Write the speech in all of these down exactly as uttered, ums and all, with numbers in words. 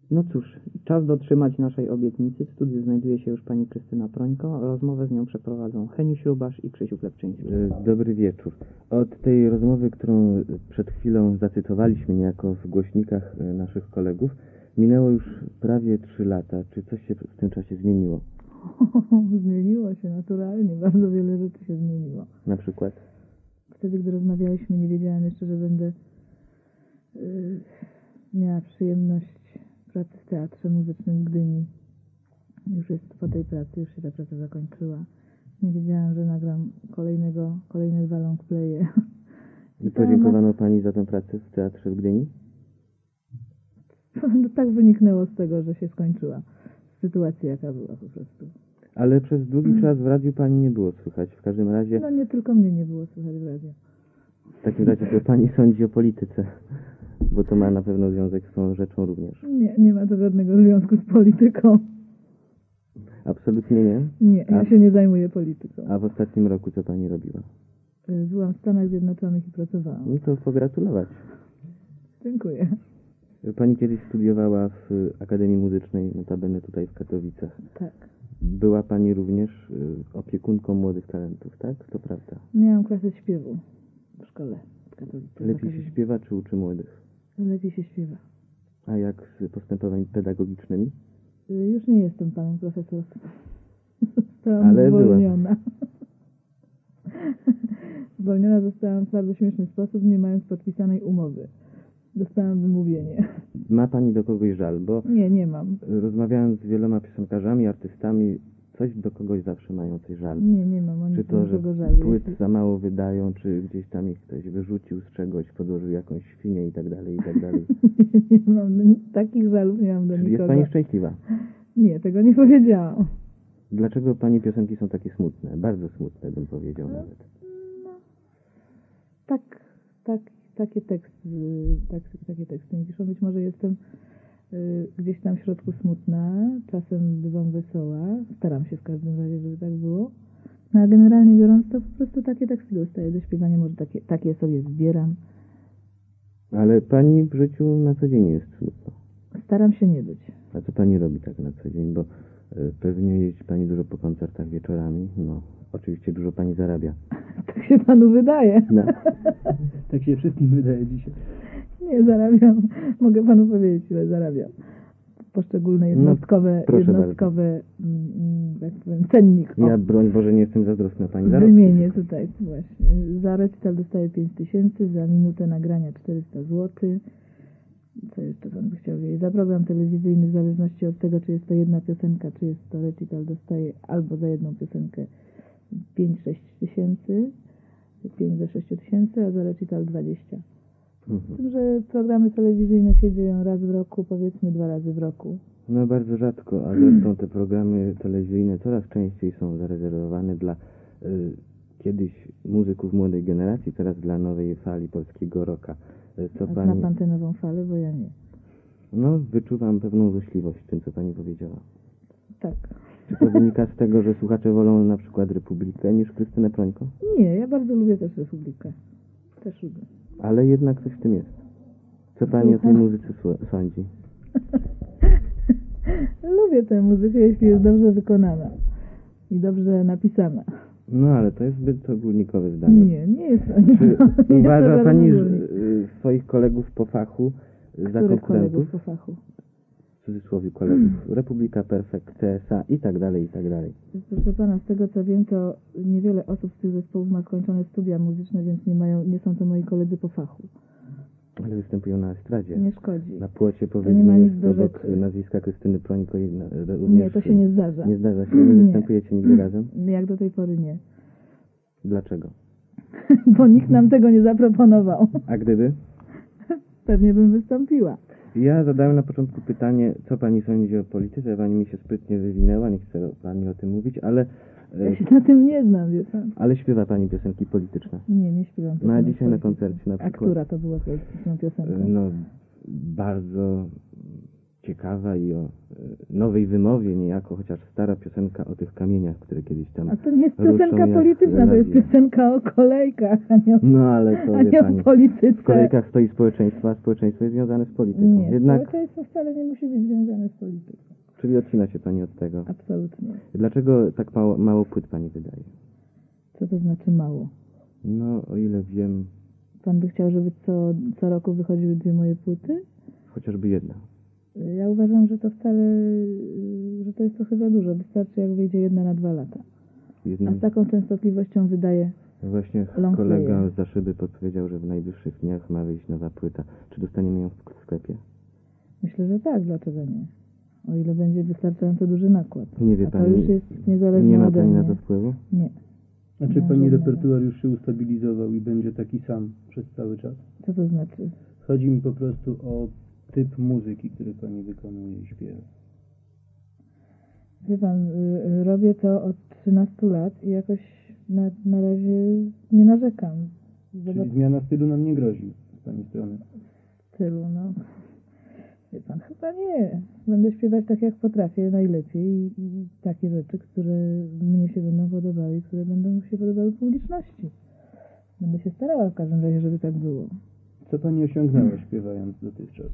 No cóż, czas dotrzymać naszej obietnicy. W studiu znajduje się już pani Krystyna Prońko. Rozmowę z nią przeprowadzą Heniu Śrubasz i Krzysiu Klepczyński. E, Dobry wieczór. Od tej rozmowy, którą przed chwilą zacytowaliśmy niejako w głośnikach e, naszych kolegów, minęło już prawie trzy lata. Czy coś się w tym czasie zmieniło? Zmieniło się naturalnie, bardzo wiele rzeczy się zmieniło. Na przykład? Wtedy, gdy rozmawialiśmy, nie wiedziałem jeszcze, że będę yy, miała przyjemność pracy w Teatrze Muzycznym w Gdyni. Już jest po tej pracy, już się ta praca zakończyła. Nie wiedziałam, że nagram kolejnego, kolejne dwa long playe. I podziękowano pani za tę pracę w Teatrze w Gdyni? No, tak wyniknęło z tego, że się skończyła. Sytuacja jaka była po prostu. Ale przez długi czas w radiu pani nie było słychać. W każdym razie, No nie tylko mnie nie było słychać w radiu. w takim razie co pani sądzi o polityce? Bo to ma na pewno związek z tą rzeczą również. Nie, nie ma to żadnego związku z polityką. Absolutnie nie? Nie, ja A- się nie zajmuję polityką. A w ostatnim roku co pani robiła? Y, Byłam w Stanach Zjednoczonych i pracowałam. No to pogratulować. Dziękuję. Pani kiedyś studiowała w Akademii Muzycznej, notabene tutaj w Katowicach. Tak. Była pani również y, opiekunką młodych talentów, tak? To prawda. Miałam klasę śpiewu w szkole w Katowicach. Lepiej się śpiewa czy uczy młodych? Lepiej się śpiewa. A jak z postępowaniami pedagogicznymi? Y, Już nie jestem panem profesor. Zostałam Ale była. zwolniona. Zwolniona zostałam w bardzo śmieszny sposób, nie mając podpisanej umowy. Dostałam wymówienie. Ma pani do kogoś żal? Bo Nie, nie mam. rozmawiając z wieloma piosenkarzami, artystami, coś do kogoś zawsze mają coś żal. Nie, nie mam. Oni Czy to, że nikogo żalu. płyt za mało wydają, czy gdzieś tam ich ktoś wyrzucił z czegoś, podłożył jakąś świnię i tak dalej, i tak dalej. Nie, nie mam. do- Takich żalów nie mam do Czyli nikogo. jest pani szczęśliwa. Nie, tego nie powiedziałam. Dlaczego pani piosenki są takie smutne? Bardzo smutne, bym powiedział nawet. Tak, tak, takie teksty, tak, takie teksty nie piszą. Być może jestem y, gdzieś tam w środku smutna, czasem bywam wesoła. Staram się w każdym razie, żeby tak było. No, a generalnie biorąc, to po prostu takie teksty dostaję do śpiewania. Może takie, takie sobie zbieram. Ale pani w życiu na co dzień nie jest smutna. Staram się nie być. A co pani robi tak na co dzień? Bo y, pewnie jeździ pani dużo po koncertach wieczorami. No, oczywiście dużo pani zarabia. Tak się panu wydaje. No. Tak się wszystkim wydaje dzisiaj. Nie zarabiam. Mogę panu powiedzieć, ile zarabiam. Poszczególne jednostkowe, proszę jednostkowe mm, mm, tak powiem, cennik. O, Ja, broń Boże, nie jestem zazdrosny na pani zarobki. wymienię tutaj właśnie. Za recital dostaję pięć tysięcy, za minutę nagrania czterysta złotych. Co jeszcze pan by chciał wiedzieć? Za program telewizyjny, w zależności od tego, czy jest to jedna piosenka, czy jest to recital, dostaję albo za jedną piosenkę pięć sześć tysięcy, pięć do sześciu tysięcy, a za recital dwadzieścia. Z Mhm. tym, że programy telewizyjne się dzieją raz w roku, powiedzmy dwa razy w roku. No bardzo rzadko, a zresztą te programy telewizyjne coraz częściej są zarezerwowane dla y, kiedyś muzyków młodej generacji, teraz dla nowej fali polskiego rocka. Y, Co A zna pani... pan tę nową falę, bo ja nie. No, wyczuwam pewną złośliwość w tym, co pani powiedziała. Tak. Czy to wynika z tego, że słuchacze wolą na przykład Republikę niż Krystynę Prońko? Nie, ja bardzo lubię też Republikę. Też lubię. Ale jednak coś w tym jest. Co pani o tej muzyce słu- sądzi? Lubię tę muzykę, jeśli jest dobrze wykonana i dobrze napisana. No, ale to jest zbyt ogólnikowe zdanie. Nie, nie jest to. Czy nie uważa jest to pani żaden że, ogólnik. y, swoich kolegów po fachu y, za Których konkurentów? kolegów po fachu? W cudzysłowie kolegów. Republika Perfect, C S A i tak dalej, i tak dalej. Proszę pana, z tego co wiem, to niewiele osób z tych zespołów ma skończone studia muzyczne, więc nie mają, nie są to moi koledzy po fachu. Ale występują na estradzie. Nie szkodzi. Na płocie nie ma powiedzmy nic jest do obok rzeczy. nazwiska Krystyny Prońko i na- również... Nie, to się nie zdarza. Nie zdarza się, nie Nie. występujecie nigdy razem? Jak do tej pory nie. Dlaczego? Bo nikt nam tego nie zaproponował. A gdyby? Pewnie bym wystąpiła. Ja zadałem na początku pytanie, co pani sądzi o polityce. Pani mi się sprytnie wywinęła, nie chce pani o tym mówić, ale, e, Ja się na tym nie znam, wie pan. ale śpiewa pani piosenki polityczne. Nie, nie śpiewam. No a piosenek dzisiaj na politycznych. koncercie na A przykład. która to była polityczną piosenką? E, No, bardzo ciekawa i o nowej wymowie niejako, chociaż stara piosenka o tych kamieniach, które kiedyś tam A to nie jest ruszą piosenka jak polityczna, to jest żelazie. piosenka o kolejkach, a nie o, No ale to a wie nie pani, o polityce. w kolejkach stoi społeczeństwo, a społeczeństwo jest związane z polityką. Nie, Jednak, społeczeństwo wcale nie musi być związane z polityką. czyli odcina się pani od tego. Absolutnie. Dlaczego tak mało, mało płyt pani wydaje? Co to znaczy mało? No, o ile wiem, Pan by chciał, żeby co, co roku wychodziły dwie moje płyty? chociażby jedna. Ja uważam, że to wcale, że to jest trochę za dużo. Wystarczy, jak wyjdzie jedna na dwa lata. A Jedna... z taką częstotliwością wydaje. Właśnie long kolega player. z Zaszyby podpowiedział, że w najbliższych dniach ma wyjść nowa płyta. Czy dostaniemy ją w sklepie? Myślę, że tak, dlaczego nie? O ile będzie wystarczająco duży nakład. Nie wie A to pani, już jest niezależne nie ma ode pani na mnie. to wpływu? Nie. A czy Nie mam pani żadnego. repertuar już się ustabilizował i będzie taki sam przez cały czas? Co to znaczy? Chodzi mi po prostu o typ muzyki, który pani wykonuje i śpiewa. Wie pan, y, y, robię to od trzynastu lat i jakoś na, na razie nie narzekam. Zobacz Czyli zmiana stylu nam nie grozi z pani strony. stylu, no. Wie pan, chyba nie. Będę śpiewać tak, jak potrafię, najlepiej i, i takie rzeczy, które mnie się będą podobały i które będą się podobały publiczności. Będę się starała w każdym razie, żeby tak było. Co pani osiągnęła śpiewając dotychczas?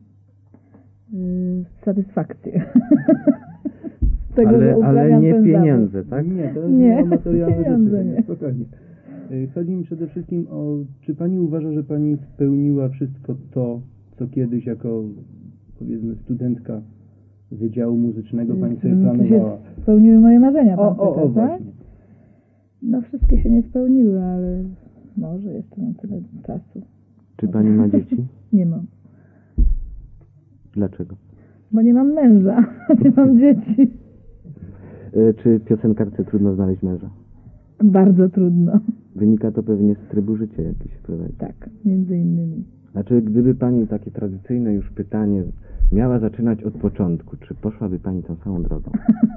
Yy, satysfakcję. Z tego, że ale, ale uprawiam nie ten pieniądze, zawód. tak? Nie, to jest Nie, nie o materialne pieniądze rzeczy, nie. nie. Spokojnie. Y, Chodzi mi przede wszystkim o, czy pani uważa, że pani spełniła wszystko to, co kiedyś jako, powiedzmy, studentka Wydziału Muzycznego pani sobie Czy planowała? się spełniły moje marzenia, pan O, o, pyta, o, tak? właśnie. No wszystkie się nie spełniły, ale może jeszcze mam tyle czasu. Czy pani ma dzieci? Nie mam. Dlaczego? Bo nie mam męża, nie mam dzieci. E, Czy piosenkarce trudno znaleźć męża? Bardzo trudno. Wynika to pewnie z trybu życia jakiś prowadzi. Tak, między innymi. Znaczy, gdyby pani takie tradycyjne już pytanie miała zaczynać od początku, czy poszłaby pani tą samą drogą?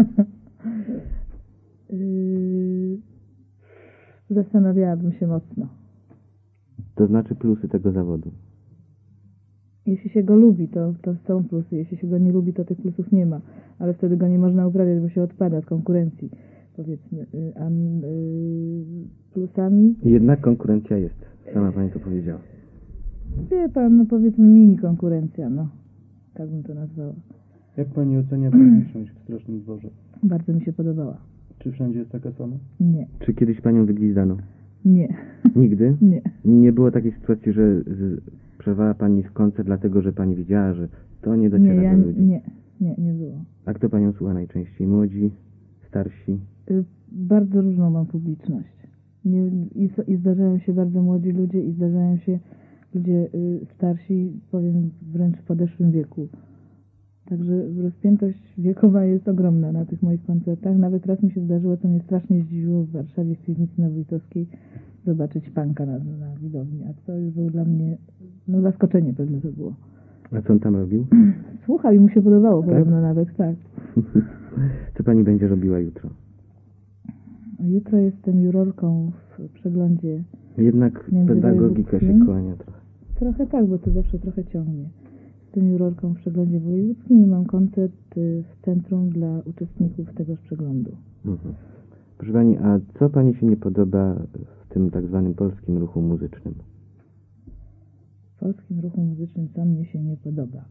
Yy, zastanawiałabym się mocno. To znaczy plusy tego zawodu. Jeśli się go lubi, to, to są plusy. Jeśli się go nie lubi, to tych plusów nie ma. Ale wtedy go nie można uprawiać, bo się odpada z konkurencji, powiedzmy. Yy, A yy, plusami, Jednak konkurencja jest. Sama pani to powiedziała. wie pan, no powiedzmy mini konkurencja, no. Tak bym to nazwała. Jak pani ocenia publiczność w Strasznym Dworze? Bardzo mi się podobała. Czy wszędzie jest taka sama? Nie, Czy kiedyś panią wygwizdano? nie, Nigdy? nie. Nie było takiej sytuacji, że z, przerwała pani w koncert, dlatego że pani widziała, że to nie dociera Nie, ja, do ludzi. nie, nie, nie było. A kto panią słucha najczęściej? Młodzi? Starsi? Y, Bardzo różną mam publiczność. Nie, i, s- I zdarzają się bardzo młodzi ludzie i zdarzają się ludzie y, starsi, powiem wręcz w podeszłym wieku. Także rozpiętość wiekowa jest ogromna na tych moich koncertach. Nawet raz mi się zdarzyło, co mnie strasznie zdziwiło, w Warszawie w piwnicy na Wójtowskiej zobaczyć punka na, na widowni. A to już było dla mnie, no zaskoczenie pewne to było. A co on tam robił? Słuchał i mu się podobało Tak? podobno nawet, tak. Co pani będzie robiła jutro? Jutro jestem jurorką w przeglądzie. Jednak pedagogika się Międzywojewódzkim. kłania trochę. Trochę tak, bo to zawsze trochę ciągnie. Jestem jurorką w przeglądzie wojewódzkim i mam koncert y, w centrum dla uczestników tegoż przeglądu. Mhm. Proszę pani, a co pani się nie podoba w tym tak zwanym polskim ruchu muzycznym? W polskim ruchu muzycznym co mnie się nie podoba.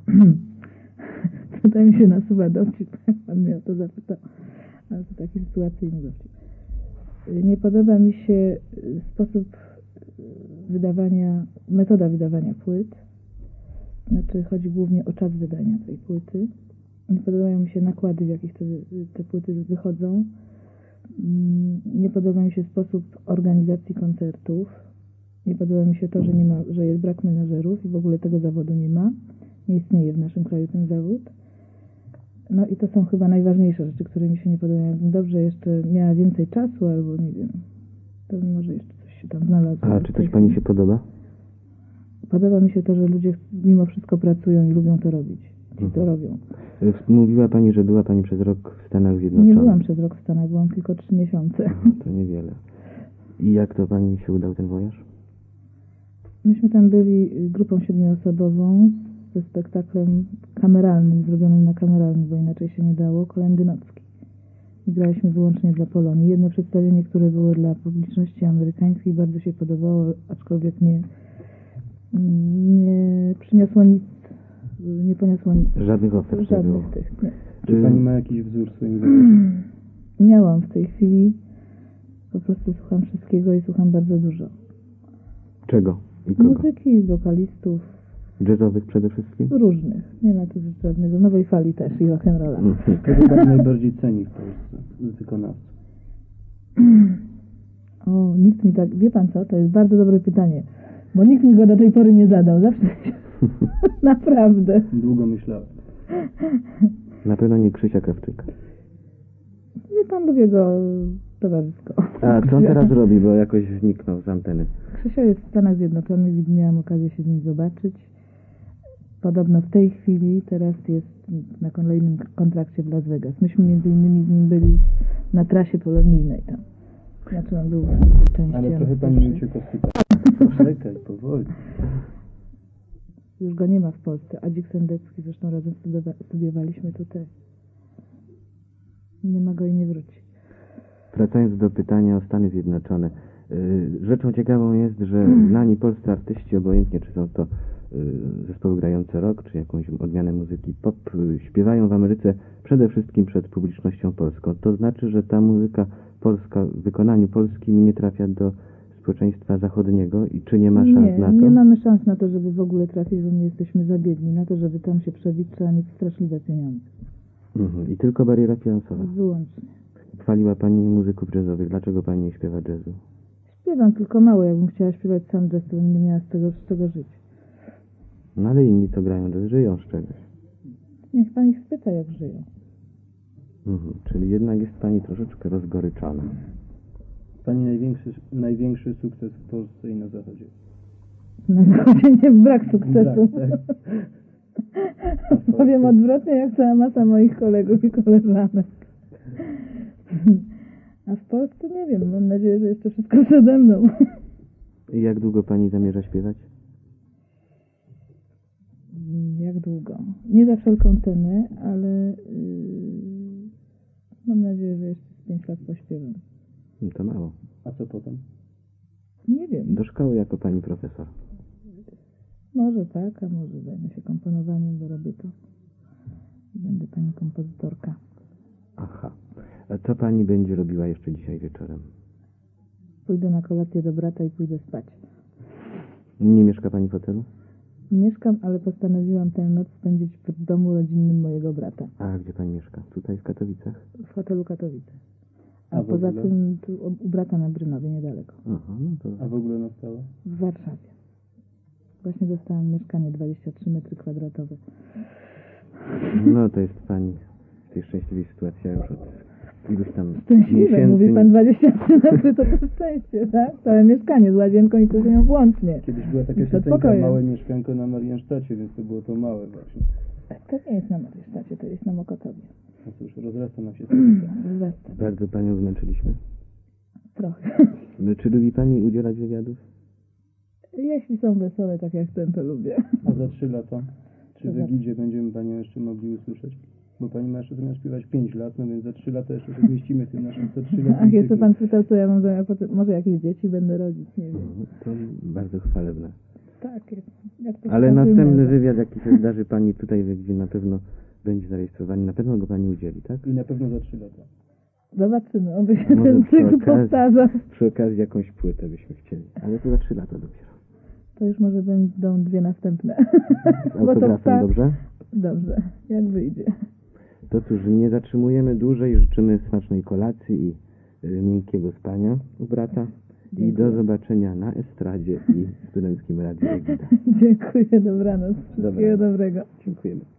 Tutaj mi się nasuwa dowcip, jak pan mnie o to zapytał. Ale to taki sytuacyjny dowcip. Y, Nie podoba mi się y, sposób y, wydawania, metoda wydawania płyt. Znaczy chodzi głównie o czas wydania tej płyty. Nie podobają mi się nakłady, w jakich te, te płyty wychodzą. Mm, Nie podoba mi się sposób organizacji koncertów. Nie podoba mi się to, że nie ma, że jest brak menażerów i w ogóle tego zawodu nie ma. Nie istnieje w naszym kraju ten zawód. No i to są chyba najważniejsze rzeczy, które mi się nie podobają. Jakbym dobrze jeszcze miała więcej czasu albo nie wiem, to może jeszcze coś się tam znalazło. A czy coś pani się podoba? Podoba mi się to, że ludzie mimo wszystko pracują i lubią to robić. Ci to Mhm. robią. Y, Mówiła pani, że była pani przez rok w Stanach Zjednoczonych. Nie byłam przez rok w Stanach, byłam tylko trzy miesiące. No, to niewiele. I jak to pani się udał ten wojaż? Myśmy tam byli grupą siedmioosobową ze spektaklem kameralnym, zrobionym na kameralnym, bo inaczej się nie dało, Kolędy Nocki. I graliśmy wyłącznie dla Polonii. Jedno przedstawienie, które było dla publiczności amerykańskiej, bardzo się podobało, aczkolwiek nie, nie przyniosło nic, nie poniosło nic. Żadnych ofert nie było. Żadnych tych, nie. Czy pani ma jakiś wzór w swoim zawodzie? Miałam w tej chwili, po prostu słucham wszystkiego i słucham bardzo dużo. Czego i kogo? Muzyki, wokalistów, Jazzowych przede wszystkim? różnych. Nie ma tu żadnego, nowej fali też i rock'n'rolla. Mhm. Kogo pani najbardziej ceni w Polsce z wykonawców? O, nikt mi tak, wie pan co, to jest bardzo dobre pytanie, bo nikt mi go do tej pory nie zadał, zawsze, naprawdę. Długo myślałem. Na pewno nie Krzysia Krawczyka. Wie pan, lubię go towarzysko. A co on teraz robi, bo jakoś zniknął z anteny? Krzysio jest w Stanach Zjednoczonych, więc miałam okazję się z nim zobaczyć. Podobno w tej chwili, teraz jest na kolejnym kontrakcie w Las Vegas. Myśmy między innymi z nim byli na trasie polonijnej tam. Znaczy on był w części. Ale trochę ale pani pierwszej. mi uciekła z pytania. Poczekaj, powoli. Już go nie ma w Polsce. Adzik Sendecki, zresztą razem studiowa- studiowaliśmy tutaj. Nie ma go i nie wróci. Wracając do pytania o Stany Zjednoczone. y, Rzeczą ciekawą jest, że znani polscy artyści, obojętnie czy są to y, zespoły grające rock, czy jakąś odmianę muzyki pop, y, śpiewają w Ameryce przede wszystkim przed publicznością polską. To znaczy, że ta muzyka polska w wykonaniu polskim nie trafia do społeczeństwa zachodniego i czy nie ma szans nie, na to? nie mamy szans na to, żeby w ogóle trafić, bo my jesteśmy za biedni. Na to, żeby tam się przebić, trzeba mieć straszliwe pieniądze. Mhm. I tylko bariera finansowa. Wyłącznie. Chwaliła Pani muzyków jazzowych. Dlaczego Pani nie śpiewa jazzu? Śpiewam tylko mało. Jakbym chciała śpiewać sam jazz, to bym nie miała z tego, z czego żyć. No ale inni, co grają jazz, żyją z czegoś. Niech pan ich spyta, jak żyją. Mhm. Czyli jednak jest Pani troszeczkę rozgoryczona. Pani największy, największy sukces w Polsce i na Zachodzie? Na zachodzie nie brak sukcesu. Brak, tak? Powiem odwrotnie, jak cała masa moich kolegów i koleżanek. A w Polsce nie wiem. Mam nadzieję, że jeszcze wszystko przede mną. I jak długo Pani zamierza śpiewać? Jak długo? Nie za wszelką cenę, ale yy, mam nadzieję, że jeszcze z pięć lat pośpiewam. No to mało. A co potem? Nie wiem. Do szkoły jako Pani profesor. Może tak, a może zajmę się komponowaniem, bo robię to. I będę pani kompozytorka. Aha. A co Pani będzie robiła jeszcze dzisiaj wieczorem? Pójdę na kolację do brata i pójdę spać. Nie mieszka Pani w hotelu? Mieszkam, ale postanowiłam tę noc spędzić w domu rodzinnym mojego brata. A gdzie Pani mieszka? Tutaj w Katowicach? W hotelu Katowice. A, A w poza ogóle? tym tu, u- u brata na Brynowie, niedaleko. Aha, no to... A w ogóle na stałe? W Warszawie. Właśnie dostałam mieszkanie dwadzieścia trzy metry kwadratowe. No to jest Pani w tej szczęśliwej sytuacji, ja już od iluś tam Szczęśliwe, miesięcy... mówi pan dwadzieścia trzy metry, to to szczęście, tak? Całe mieszkanie z łazienką i kuchnią włącznie. Kiedyś była taka I przed piosenka pokojem. Małe mieszkanko na Mariensztacie, więc to było to małe właśnie. To nie jest na Mariesztacie, to jest na Mokotowie. No cóż, rozrasta nam się sytuacja. Zresztą, Bardzo Panią zmęczyliśmy. trochę. My, czy lubi Pani udzielać wywiadów? Jeśli są wesołe, tak jak ten, to lubię. A za trzy lata? Czy To w za- Egidzie będziemy Panią jeszcze mogli usłyszeć? Bo Pani ma jeszcze zamiast śpiewać pięć lat, no więc za trzy lata jeszcze się zmieścimy w tym naszym co trzy lata. Ach, jeszcze pan pytał, co ja mam zamiar, potem- może jakieś dzieci będę rodzić, nie wiem. Mhm, to bardzo chwalebne. Tak, jest. Jak to Ale się następny nazywa. wywiad, jaki się zdarzy Pani tutaj, gdzie na pewno będzie zarejestrowany, na pewno go Pani udzieli, tak? I na pewno za trzy lata. Zobaczymy, oby się A może ten przy cykl okazji- powtarzał. Przy okazji jakąś płytę byśmy chcieli, ale to za trzy lata dopiero. To już może będą dwie następne. Z Bo to autografem, tak- dobrze? Dobrze, jak wyjdzie. To cóż, nie zatrzymujemy dłużej, życzymy smacznej kolacji i y, miękkiego spania u brata. I Dziękuję. do zobaczenia na estradzie i w Studenckim Radiu Egida. Dziękuję, dobranoc. Wszystkiego Dobranoc. dobrego. Dziękujemy.